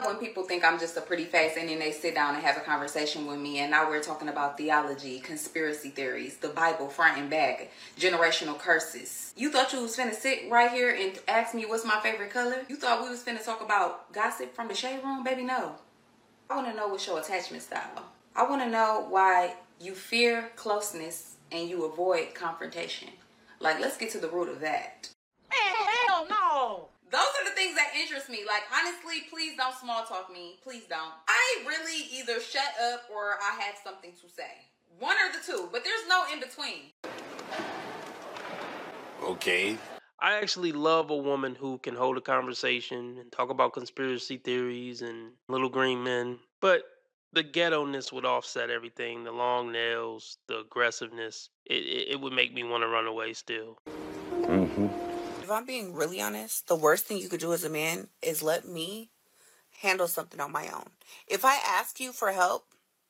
When people think I'm just a pretty face and then they sit down and have a conversation with me, and now we're talking about theology, conspiracy theories, the Bible front and back, generational curses. You thought you was finna sit right here and ask me what's my favorite color? You thought we was finna talk about gossip from the shade room? Baby, no. I want to know what's your attachment style. I want to know why you fear closeness and you avoid confrontation. Like, let's get to the root of that. Hell no! Those are the things that interest me. Like, honestly, please don't small talk me. Please don't. I really either shut up or I have something to say. One or the two, but there's no in between. Okay. I actually love a woman who can hold a conversation and talk about conspiracy theories and little green men. But the ghetto-ness would offset everything. The long nails, the aggressiveness. It would make me want to run away still. Mm-hmm. If I'm being really honest, the worst thing you could do as a man is let me handle something on my own. If I ask you for help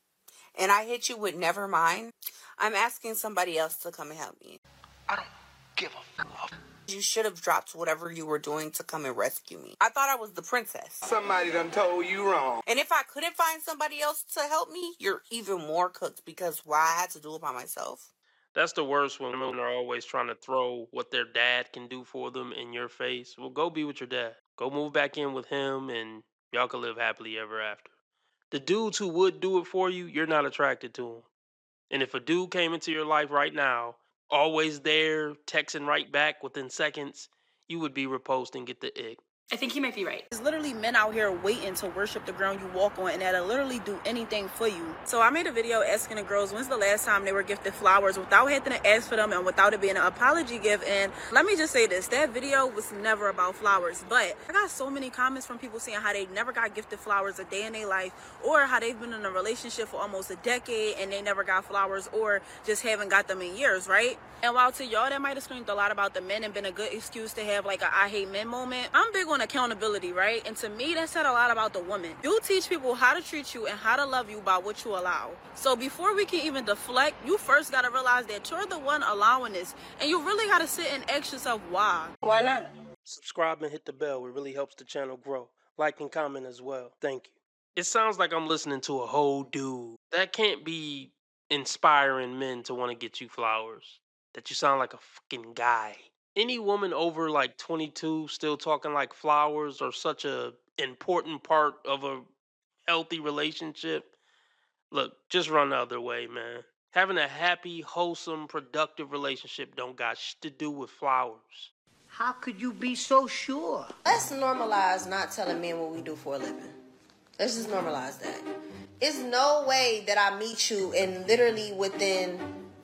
and I hit you with never mind, I'm asking somebody else to come and help me. I don't give a fuck. You should have dropped whatever you were doing to come and rescue me. I thought I was the princess. Somebody done told you wrong. And if I couldn't find somebody else to help me, you're even more cooked because why I had to do it by myself. That's the worst when women are always trying to throw what their dad can do for them in your face. Well, go be with your dad. Go move back in with him and y'all can live happily ever after. The dudes who would do it for you, you're not attracted to them. And if a dude came into your life right now, always there, texting right back within seconds, you would be repulsed and get the ick. I think he might be right. There's literally men out here waiting to worship the ground you walk on and that'll literally do anything for you. So I made a video asking the girls when's the last time they were gifted flowers without having to ask for them and without it being an apology gift. And let me just say this, that video was never about flowers. But I got so many comments from people saying how they never got gifted flowers a day in their life, or how they've been in a relationship for almost a decade and they never got flowers or just haven't got them in years, right? And while to y'all that might have screamed a lot about the men and been a good excuse to have like a I hate men moment, I'm big on accountability, right? And to me, that said a lot about the woman. You teach people how to treat you and how to love you by what you allow. So before we can even deflect, you first got to realize that you're the one allowing this. And you really got to sit and ask yourself why. Why not? Subscribe and hit the bell. It really helps the channel grow. Like and comment as well. Thank you. It sounds like I'm listening to a whole dude. That can't be inspiring men to want to get you flowers. That you sound like a fucking guy. Any woman over like 22 still talking like flowers are such a important part of a healthy relationship. Look, just run the other way, man. Having a happy, wholesome, productive relationship don't got shit to do with flowers. How could you be so sure? Let's normalize not telling men what we do for a living. Let's just normalize that. It's no way that I meet you and literally within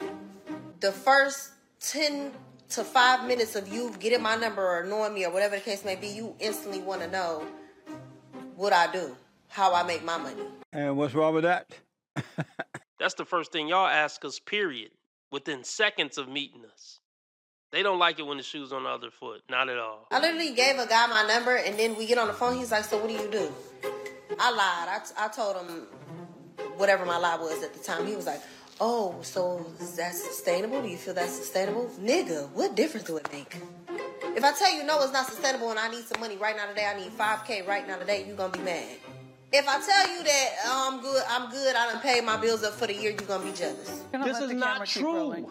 the first 10 to 5 minutes of you getting my number or knowing me or whatever the case may be, you instantly want to know what I do, how I make my money. And what's wrong with that? That's the first thing y'all ask us, period. Within seconds of meeting us. They don't like it when the shoe's on the other foot. Not at all. I literally gave a guy my number and then we get on the phone. He's like, so what do you do? I lied. I told him whatever my lie was at the time. He was like, oh, so is that sustainable? Do you feel that's sustainable? Nigga, what difference do it make? If I tell you no, it's not sustainable and I need some money right now today, I need $5K right now today, you gonna be mad. If I tell you that I'm good, I done paid my bills up for the year, you gonna be jealous. This is not true.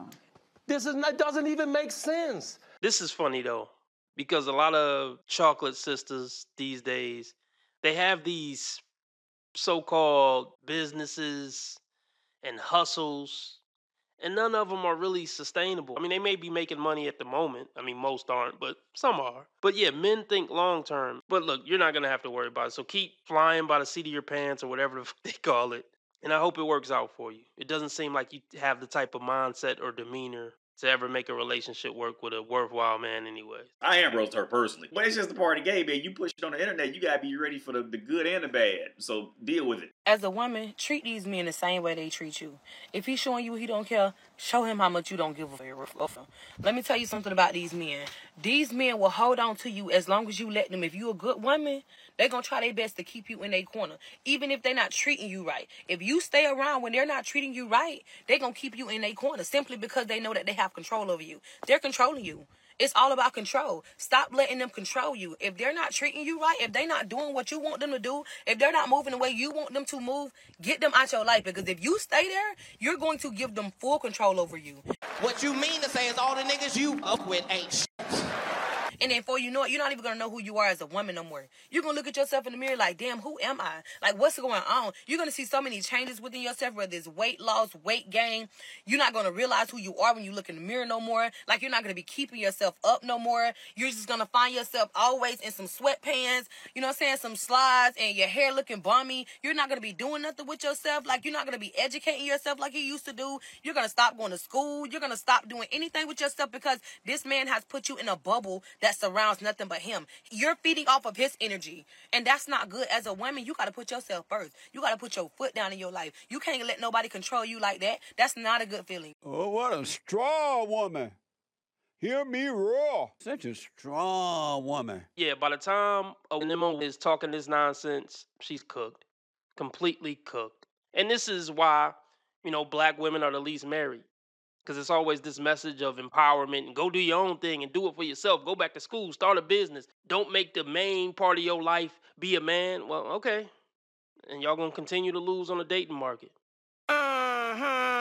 Doesn't even make sense. This is funny though, because a lot of chocolate sisters these days, they have these so-called businesses and hustles, and none of them are really sustainable. I mean, they may be making money at the moment. I mean, most aren't, but some are. But yeah, men think long-term. But look, you're not going to have to worry about it. So keep flying by the seat of your pants or whatever they call it. And I hope it works out for you. It doesn't seem like you have the type of mindset or demeanor to ever make a relationship work with a worthwhile man anyway. I am roast her personally. But it's just a part of the game, man. You push it on the internet, you gotta be ready for the good and the bad. So deal with it. As a woman, treat these men the same way they treat you. If he's showing you he don't care, show him how much you don't give a fuck. Let me tell you something about these men. These men will hold on to you as long as you let them. If you're a good woman, they're going to try their best to keep you in their corner, even if they're not treating you right. If you stay around when they're not treating you right, they're going to keep you in their corner simply because they know that they have control over you. They're controlling you. It's all about control. Stop letting them control you. If they're not treating you right, if they're not doing what you want them to do, if they're not moving the way you want them to move, get them out your life. Because if you stay there, you're going to give them full control over you. What you mean to say is all the niggas you up with ain't shit. And then before you know it, you're not even going to know who you are as a woman no more. You're going to look at yourself in the mirror like, damn, who am I? Like, what's going on? You're going to see so many changes within yourself, whether it's weight loss, weight gain. You're not going to realize who you are when you look in the mirror no more. Like, you're not going to be keeping yourself up no more. You're just going to find yourself always in some sweatpants, you know what I'm saying, some slides, and your hair looking bummy. You're not going to be doing nothing with yourself. Like, you're not going to be educating yourself like you used to do. You're going to stop going to school. You're going to stop doing anything with yourself because this man has put you in a bubble that surrounds nothing but him. You're feeding off of his energy, and that's not good. As a woman, you got to put yourself first. You got to put your foot down in your life. You can't let nobody control you like that. That's not a good feeling. Oh, what a strong woman. Hear me roar. Such a strong woman. Yeah, by the time a woman is talking this nonsense, she's cooked. Completely cooked. And this is why, black women are the least married. Because it's always this message of empowerment and go do your own thing and do it for yourself. Go back to school, start a business. Don't make the main part of your life be a man. Well, okay. And y'all gonna continue to lose on the dating market.